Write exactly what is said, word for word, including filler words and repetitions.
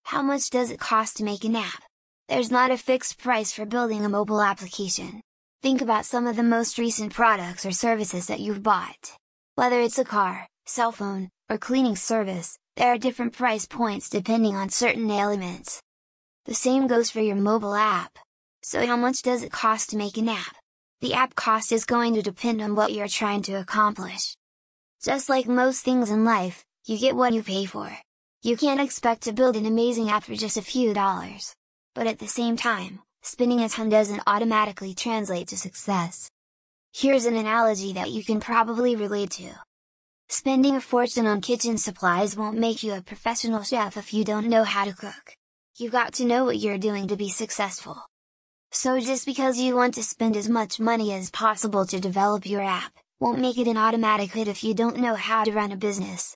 How much does it cost to make an app? There's not a fixed price for building a mobile application. Think about some of the most recent products or services that you've bought. Whether it's a car, cell phone, or cleaning service, there are different price points depending on certain elements. The same goes for your mobile app. So how much does it cost to make an app? The app cost is going to depend on what you're trying to accomplish. Just like most things in life, you get what you pay for. You can't expect to build an amazing app for just a few dollars. But at the same time, spending a ton doesn't automatically translate to success. Here's an analogy that you can probably relate to. Spending a fortune on kitchen supplies won't make you a professional chef if you don't know how to cook. You've got to know what you're doing to be successful. So just because you want to spend as much money as possible to develop your app, won't make it an automatic hit if you don't know how to run a business.